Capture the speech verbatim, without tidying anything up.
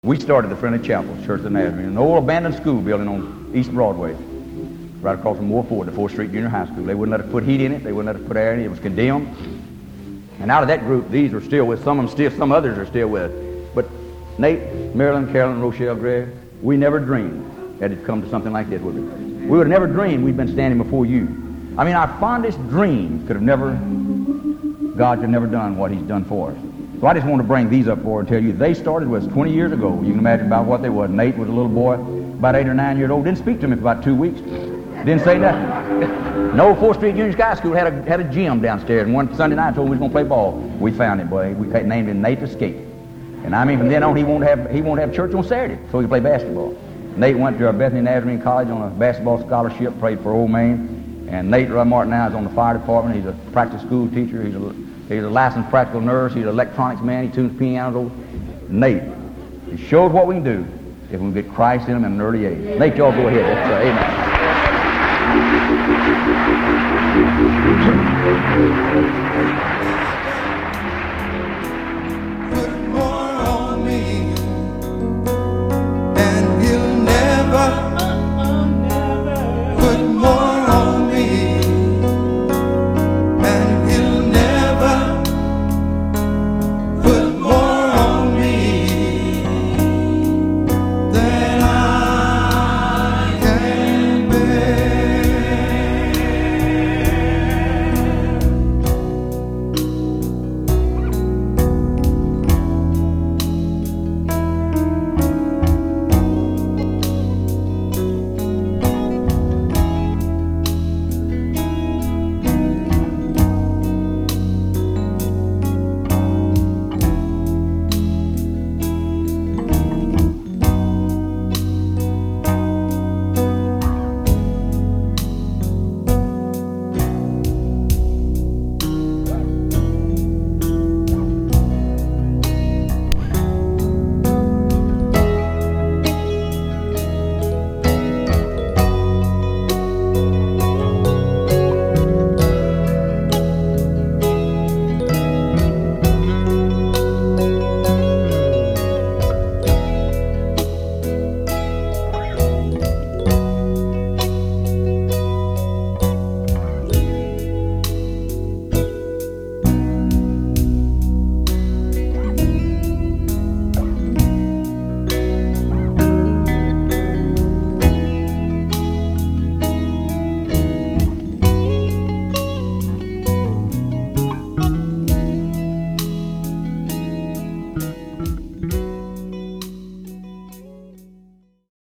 We started the Friendly Chapel, Church of the Nazarene, an old abandoned school building on East Broadway, right across from Moore Ford, the fourth Street Junior High School. They wouldn't let us put heat in it. They wouldn't let us put air in it. It was condemned. And out of that group, these are still with. Some of them still, some others are still with. But Nate, Marilyn, Carolyn, Rochelle, Greg, we never dreamed that it'd come to something like this, would we? We would have never dreamed we'd been standing before you. I mean, our fondest dreams could have never, God could have never done what he's done for us. So I just want to bring these up for and tell you, they started with us twenty years ago. You can imagine about what they was. Nate was a little boy, about eight or nine years old. Didn't speak to me for about two weeks. Didn't say nothing. No, fourth Street Junior High School had a had a gym downstairs, and one Sunday night I told him we was going to play ball. We found him, boy. We named him Nate Escape. And I mean, from then on, he won't have he won't have church on Saturday, so he can play basketball. Nate went to Bethany Nazarene College on a basketball scholarship, played for Old Main. And Nate Martin now is on the fire department. He's a practice school teacher. He's a He's a licensed practical nurse. He's an electronics man. He tunes pianos. Nate, he showed what we can do if we get Christ in him at an early age. Nate, y'all go ahead. That's, uh, amen.